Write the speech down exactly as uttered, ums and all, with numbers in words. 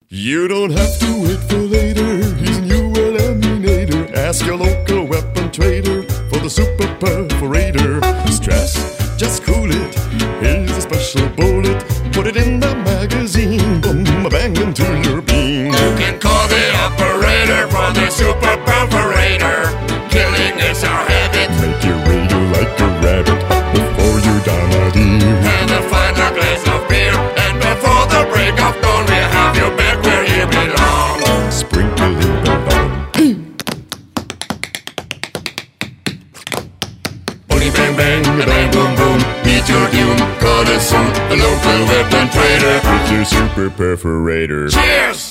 You don't have to wait for later. He's a new eliminator. Ask your local weapon trader for the super perforator. Stress, just cool it. Here's a special bullet. Put it in the magazine. Boom, bang into your beam. You can call the operator for the super perforator. Killing is our habit. Make your radio like a rabbit before you die, dear. And a final glass of beer. And before the break of dawn, we'll have you back where you belong. Sprinkle in the dawn. Booty bang bang, a bang boom boom. Meet your doom, call us soon. The local weapon trader With your super perforator. Cheers!